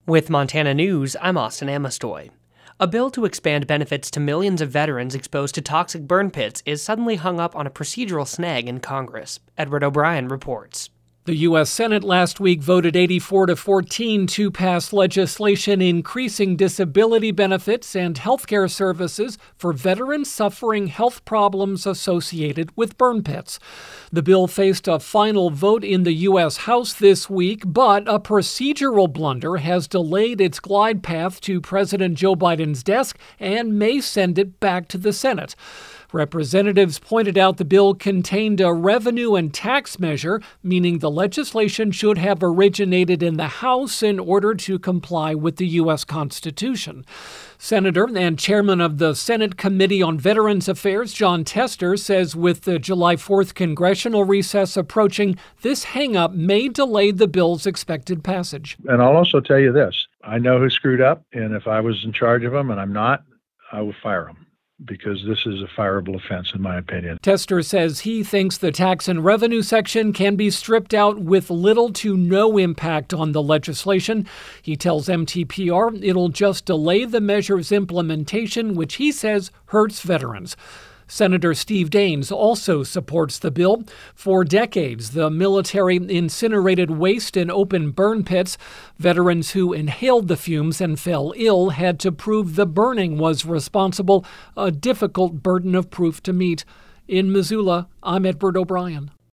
With Montana News, I'm Austin Amestoy. A bill to expand benefits to millions of veterans exposed to toxic burn pits is suddenly hung up on a procedural snag in Congress. Edward O'Brien reports. The U.S. Senate last week voted 84-14 to pass legislation increasing disability benefits and health care services for veterans suffering health problems associated with burn pits. The bill faced a final vote in the U.S. House this week, but a procedural blunder has delayed its glide path to President Joe Biden's desk and may send it back to the Senate. Representatives pointed out the bill contained a revenue and tax measure, meaning the legislation should have originated in the House in order to comply with the U.S. Constitution. Senator and chairman of the Senate Committee on Veterans Affairs, Jon Tester, says with the July 4th congressional recess approaching, this hang-up may delay the bill's expected passage. And I'll also tell you this. I know who screwed up, and if I was in charge of them, and I'm not, I would fire them, because this is a fireable offense, in my opinion. Tester says he thinks the tax and revenue section can be stripped out with little to no impact on the legislation. He tells MTPR it'll just delay the measure's implementation, which he says hurts veterans. Senator Steve Daines also supports the bill. For decades, the military incinerated waste in open burn pits. Veterans who inhaled the fumes and fell ill had to prove the burning was responsible, a difficult burden of proof to meet. In Missoula, I'm Edward O'Brien.